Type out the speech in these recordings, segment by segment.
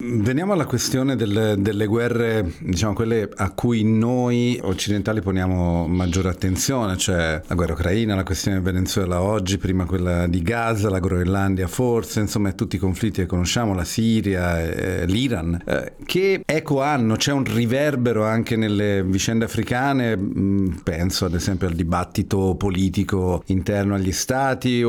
Veniamo alla questione delle guerre, diciamo quelle a cui noi occidentali poniamo maggiore attenzione, cioè la guerra ucraina, la questione del Venezuela oggi, prima quella di Gaza, la Groenlandia forse, insomma tutti i conflitti che conosciamo, la Siria, l'Iran. Che eco hanno? C'è un riverbero anche nelle vicende africane? Penso ad esempio al dibattito politico interno agli stati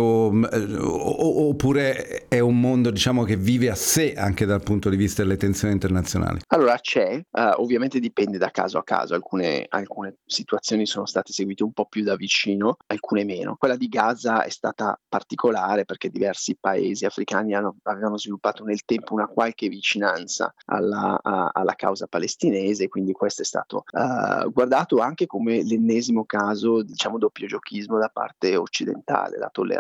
oppure è un mondo, diciamo, che vive a sé anche dal punto di vista delle tensioni internazionali? Allora c'è, ovviamente dipende da caso a caso, alcune situazioni sono state seguite un po' più da vicino, alcune meno. Quella di Gaza è stata particolare perché diversi paesi africani avevano sviluppato nel tempo una qualche vicinanza alla causa palestinese, quindi questo è stato guardato anche come l'ennesimo caso, diciamo, doppiogiochismo da parte occidentale,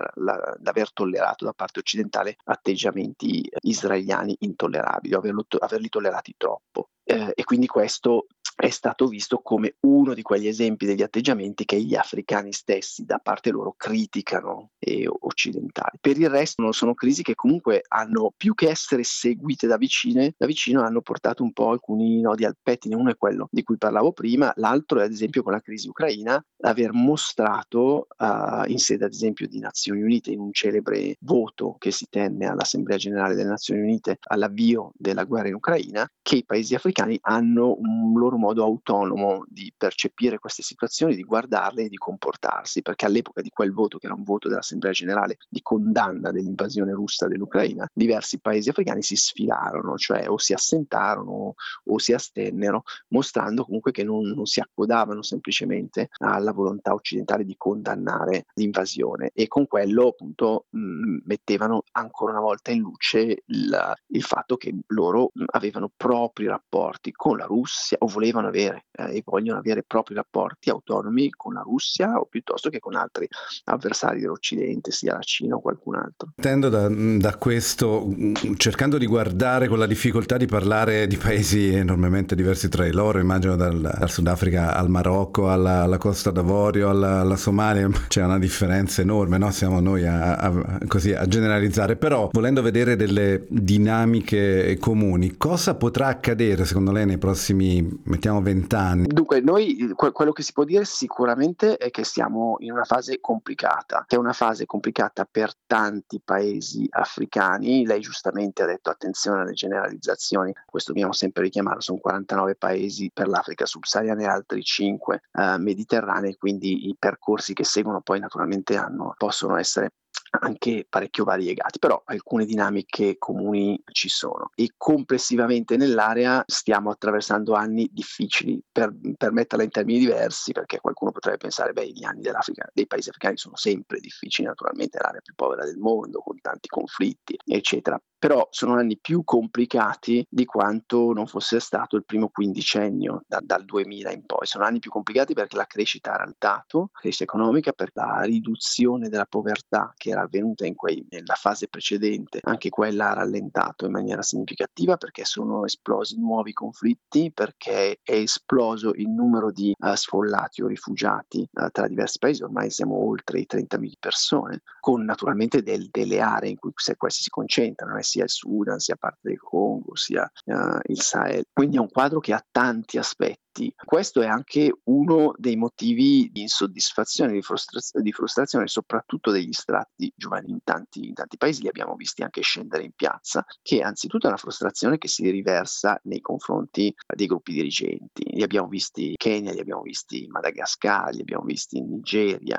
l'aver tollerato da parte occidentale atteggiamenti israeliani intollerabili, averli tollerati troppo. E quindi questo è stato visto come uno di quegli esempi degli atteggiamenti che gli africani stessi da parte loro criticano occidentali. Per il resto sono crisi che comunque hanno, più che essere seguite da vicino hanno portato un po' alcuni nodi al pettine. Uno è quello di cui parlavo prima, l'altro è ad esempio con la crisi ucraina, aver mostrato in sede ad esempio di Nazioni Unite, in un celebre voto che si tenne all'Assemblea Generale delle Nazioni Unite all'avvio della guerra in Ucraina, che i paesi africani hanno un loro modo autonomo di percepire queste situazioni, di guardarle e di comportarsi, perché all'epoca di quel voto, che era un voto dell'Assemblea Generale di condanna dell'invasione russa dell'Ucraina, diversi paesi africani si sfilarono, cioè o si assentarono o si astennero, mostrando comunque che non si accodavano semplicemente alla volontà occidentale di condannare l'invasione, e con quello appunto mettevano ancora una volta in luce il fatto che loro avevano propri rapporti con la Russia, o volevano avere e vogliono avere propri rapporti autonomi con la Russia, o piuttosto che con altri avversari dell'Occidente, sia la Cina o qualcun altro. Partendo da questo, cercando di guardare con la difficoltà di parlare di paesi enormemente diversi tra di loro, immagino dal Sudafrica al Marocco, alla Costa d'Avorio, alla Somalia, c'è una differenza enorme, no? Siamo noi così a generalizzare, però volendo vedere delle dinamiche comuni, cosa potrà accadere secondo lei nei prossimi, mettiamo, 20 anni? Dunque, noi quello che si può dire sicuramente è che siamo in una fase complicata, che è una fase complicata per tanti paesi africani. Lei giustamente ha detto attenzione alle generalizzazioni, questo dobbiamo sempre richiamarlo, sono 49 paesi per l'Africa subsahariana e altri 5 mediterranei, quindi i percorsi che seguono poi naturalmente possono essere anche parecchio variegati, però alcune dinamiche comuni ci sono, e complessivamente nell'area stiamo attraversando anni difficili, per metterla in termini diversi, perché qualcuno potrebbe pensare, beh, gli anni dell'Africa, dei paesi africani sono sempre difficili, naturalmente è l'area più povera del mondo, con tanti conflitti, eccetera. Però sono anni più complicati di quanto non fosse stato il primo quindicennio, dal 2000 in poi. Sono anni più complicati perché la crescita ha rallentato, crescita economica, per la riduzione della povertà che era avvenuta nella fase precedente, anche quella ha rallentato in maniera significativa, perché sono esplosi nuovi conflitti, perché è esploso il numero di sfollati o rifugiati tra diversi paesi. Ormai siamo oltre i 30.000 persone, con naturalmente delle aree in cui questi si concentrano, sia il Sudan, sia parte del Congo, sia il Sahel. Quindi è un quadro che ha tanti aspetti. Questo è anche uno dei motivi di insoddisfazione, di frustrazione, soprattutto degli strati giovanili in tanti paesi. Li abbiamo visti anche scendere in piazza, che anzitutto è una frustrazione che si riversa nei confronti dei gruppi dirigenti. Li abbiamo visti in Kenya, li abbiamo visti in Madagascar, li abbiamo visti in Nigeria,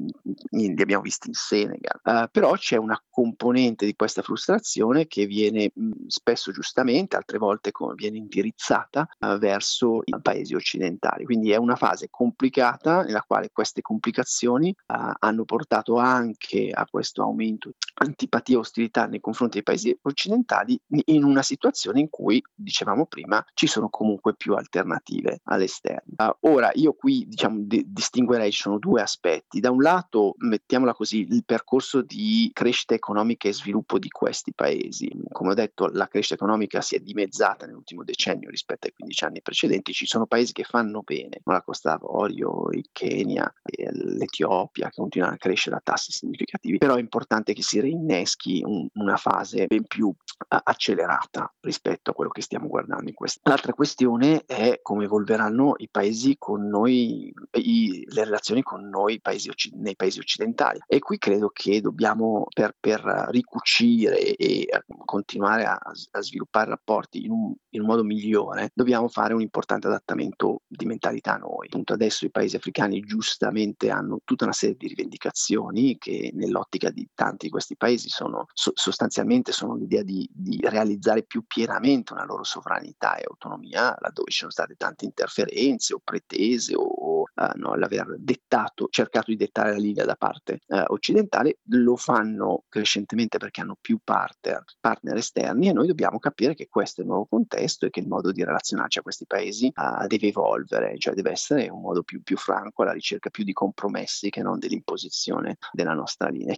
li abbiamo visti in Senegal. Però c'è una componente di questa frustrazione che viene spesso giustamente, altre volte viene indirizzata verso i paesi occidentali. Quindi è una fase complicata, nella quale queste complicazioni hanno portato anche a questo aumento di antipatia e ostilità nei confronti dei paesi occidentali, in una situazione in cui, dicevamo prima, ci sono comunque più alternative all'esterno. Ora, io qui distinguerei, ci sono due aspetti. Da un lato, mettiamola così, il percorso di crescita economica e sviluppo di questi paesi. Come ho detto, la crescita economica si è dimezzata nell'ultimo decennio rispetto ai 15 anni precedenti. Ci sono paesi che fanno bene, la Costa d'Avorio, il Kenya, l'Etiopia, che continuano a crescere a tassi significativi, però è importante che si rinneschi una fase ben più accelerata rispetto a quello che stiamo guardando in questo. L'altra questione è come evolveranno i paesi con noi, le relazioni con noi nei paesi occidentali, e qui credo che dobbiamo per ricucire e continuare a sviluppare rapporti in un modo migliore, dobbiamo fare un importante adattamento di mentalità noi. Appunto adesso i paesi africani giustamente hanno tutta una serie di rivendicazioni che nell'ottica di tanti di questi paesi sostanzialmente sono l'idea di realizzare più pienamente una loro sovranità e autonomia, laddove ci sono state tante interferenze o pretese o l'aver cercato di dettare la linea da parte occidentale. Lo fanno crescentemente perché hanno più partner esterni, e noi dobbiamo capire che questo è il nuovo contesto e che il modo di relazionarci a questi paesi deve evolvere, cioè deve essere un modo più franco, alla ricerca più di compromessi che non dell'imposizione della nostra linea.